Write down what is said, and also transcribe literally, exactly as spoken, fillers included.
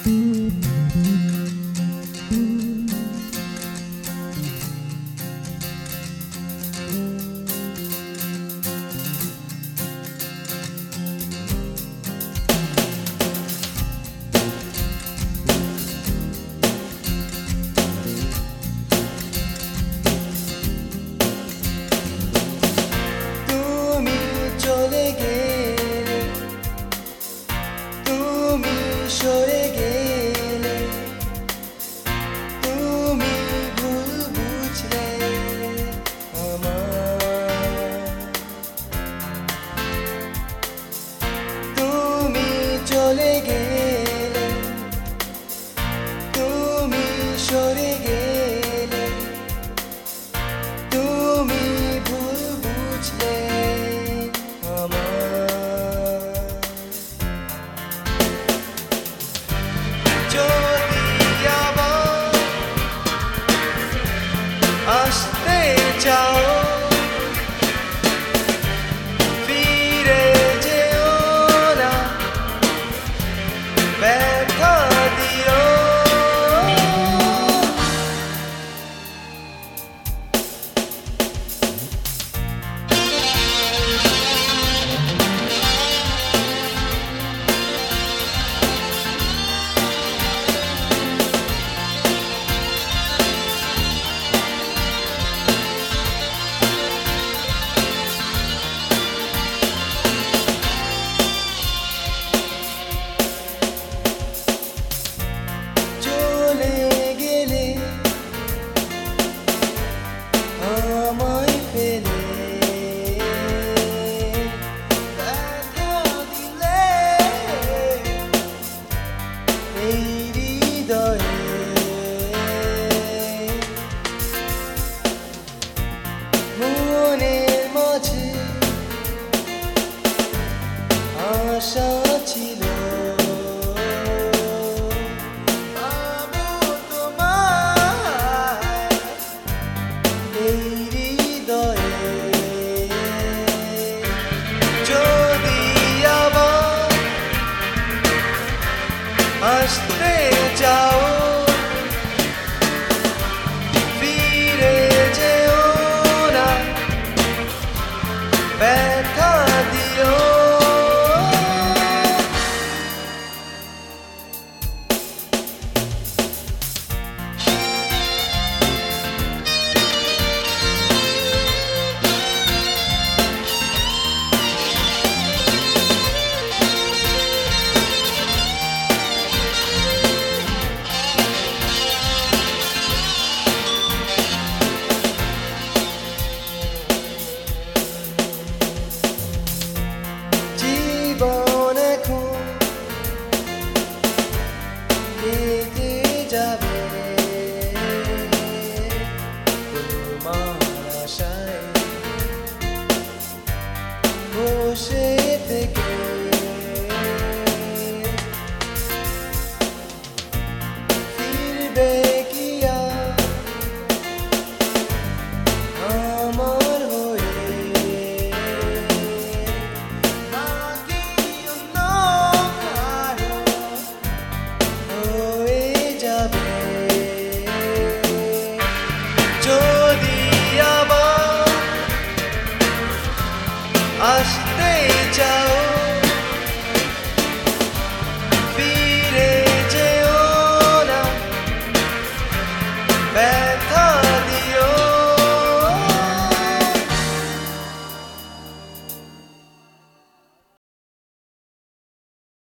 সরে গেলে তুমি ভুল বুঝলে আমার, তুমি চলে গেলে, তুমি সরে গেলে, তুমি ভুল বুঝলে আমার। আসতে চাও ফিরে যেও না, ব্যথা দিও। মনের মাঝে আশা ছিল পাবো তোমায় এই হৃদয়ে, যদি আবার আসতে চাও ফিরে যেও না, ব্যথা দিও। জীবন এখন কেটে যাবে তোমার আশায় বসে থেকে, ফিরবে কি আর আমার হয়ে, নাকি অন্য কারো হয়ে যাবে। যদি আবার আসতে চাও ফিরে যেও না, ব্যথা